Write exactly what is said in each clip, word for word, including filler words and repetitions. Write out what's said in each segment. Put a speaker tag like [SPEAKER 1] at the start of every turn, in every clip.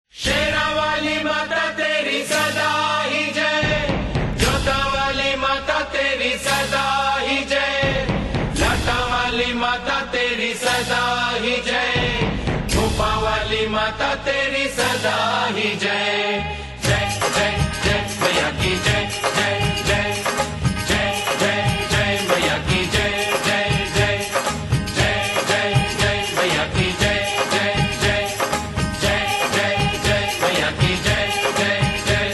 [SPEAKER 1] शेरा वाली माता तेरी सदा ही जय, जोता वाली माता तेरी सदा ही जय, लाटा वाली माता तेरी सदा ही जय, धूपा वाली माता तेरी सदा ही जय। जय जय जय मैया की जय, जय जय जय जय जय मैया की जय, जय जय जय जय जय मैया की जय, जय जय जय जय जय मैया की जय, जय जय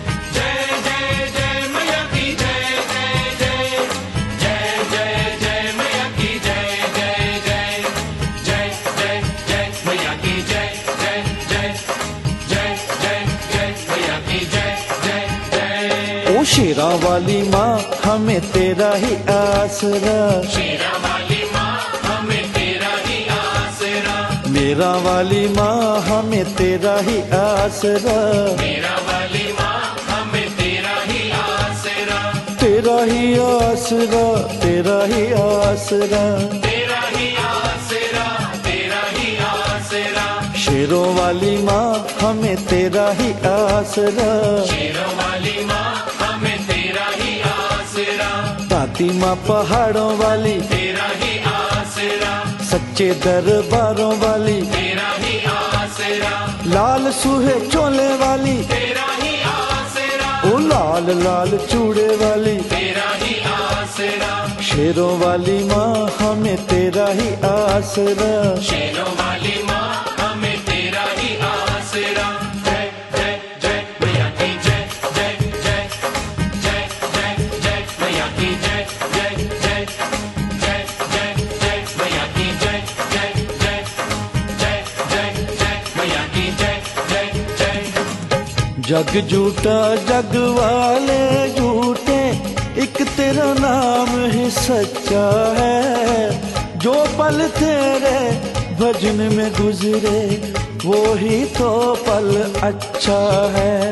[SPEAKER 1] जय जय जय मैया की जय, जय जय जय जय जय मैया की जय, जय जय जय जय जय मैया की जय, जय जय जय जय जय मैया की जय, जय जय।
[SPEAKER 2] ओ शेरा वाली माँ हमें तेरा ही आसरा,
[SPEAKER 1] शेरा वाली माँ हमें तेरा ही आसरा,
[SPEAKER 2] मेरा वाली माँ हमें तेरा ही आसरा,
[SPEAKER 1] मेरा वाली माँ हमें तेरा ही आसरा,
[SPEAKER 2] तेरा ही आसरा, तेरा ही आसरा।
[SPEAKER 1] तेरा ही आसरा, तेरा ही आसरा,
[SPEAKER 2] शेरों वाली माँ हमें तेरा ही आसरा,
[SPEAKER 1] शेरों वाली माँ हमें तेरा ही आसरा,
[SPEAKER 2] ताती माँ पहाड़ों वाली,
[SPEAKER 1] तेरा ही आसरा,
[SPEAKER 2] सच्चे दरबारों वाली,
[SPEAKER 1] तेरा ही आसरा,
[SPEAKER 2] लाल सूहे चोले वाली,
[SPEAKER 1] तेरा ही आसरा,
[SPEAKER 2] ओ लाल लाल चूड़े वाली।
[SPEAKER 1] तेरा ही आसरा,
[SPEAKER 2] शेरों वाली माँ हमें तेरा ही आसरा,
[SPEAKER 1] शेरों वाली माँ हमें तेरा ही आसरा। जय जय जय मैया की जय, जय जय जय जय जय मैया की जय, जय जय जय जय जय मैया की जय, जय जय जय जय जय मैया की जय, जय जय।
[SPEAKER 2] जग झूठा जग वाले झूठे, एक तेरा नाम ही सच्चा है। जो पल तेरे भजन में गुजरे वो ही तो पल अच्छा है।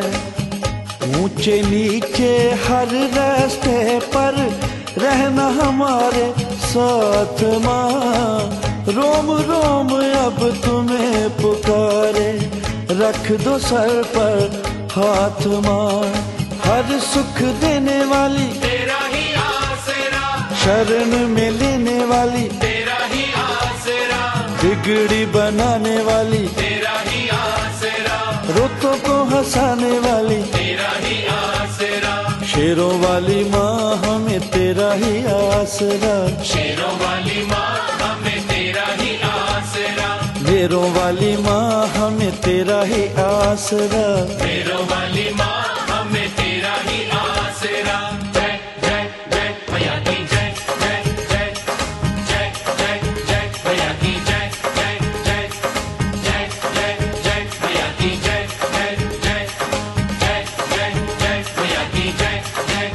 [SPEAKER 2] ऊंचे नीचे हर रास्ते पर रहना हमारे साथ माँ, रोम रोम अब तुम्हें पुकारे, रख दो सर पर हाथ माँ। हर सुख देने वाली,
[SPEAKER 1] तेरा ही आसरा,
[SPEAKER 2] शरण में लेने वाली,
[SPEAKER 1] तेरा ही आसरा,
[SPEAKER 2] बिगड़ी बनाने वाली,
[SPEAKER 1] तेरा ही आसरा,
[SPEAKER 2] रोतों को हंसाने वाली।
[SPEAKER 1] तेरा ही आसरा,
[SPEAKER 2] शेरों वाली माँ हमें तेरा ही आसरा,
[SPEAKER 1] शेरों वाली माँ हमें तेरा ही आसरा,
[SPEAKER 2] मेरों वाली माँ हमें तेरा ही आसरा।
[SPEAKER 1] मेरों वाली माँ हमें तेरा ही आसरा। जय जय जय मैया की जय, जय जय जय जय जय मैया की जय, जय जय जय जय जय मैया की जय, जय जय जय जय जय मैया की जय, जय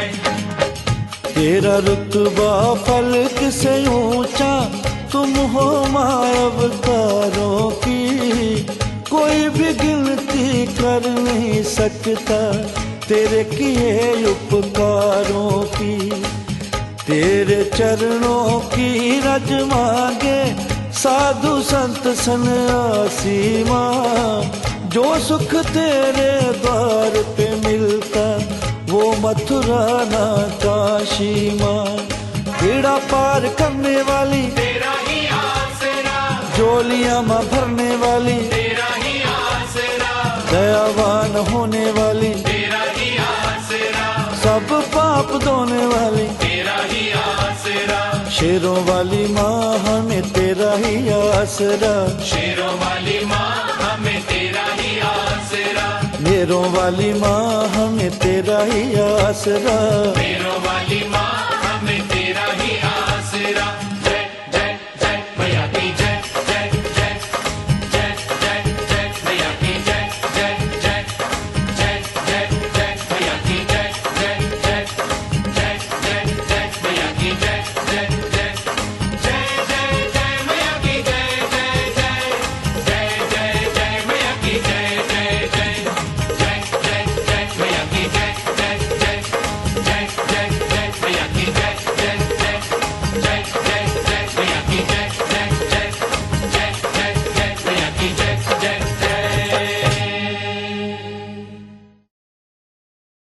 [SPEAKER 1] जय।
[SPEAKER 2] तेरा रुतबा फलक से ऊंचा, तुम हो माँ अवतारों की, कोई भी गिनती कर नहीं सकता तेरे किए उपकारों की। तेरे चरणों की रज मांगे साधु संत सन्यासी माँ, जो सुख तेरे द्वार पे मिलता वो मथुरा ना काशी माँ। बेड़ा पार करने वाली,
[SPEAKER 1] तेरा ही आसरा,
[SPEAKER 2] जोलियां माँ भरने वाली,
[SPEAKER 1] तेरा ही आसरा,
[SPEAKER 2] दयावान होने वाली,
[SPEAKER 1] तेरा ही आसरा,
[SPEAKER 2] सब पाप धोने वाली।
[SPEAKER 1] तेरा ही आसरा,
[SPEAKER 2] शेरों वाली माँ हमें तेरा ही आसरा,
[SPEAKER 1] शेरों वाली माँ हमें तेरा ही आसरा,
[SPEAKER 2] मेरों वाली माँ हमें तेरा ही आसरा।
[SPEAKER 1] मेरों वाली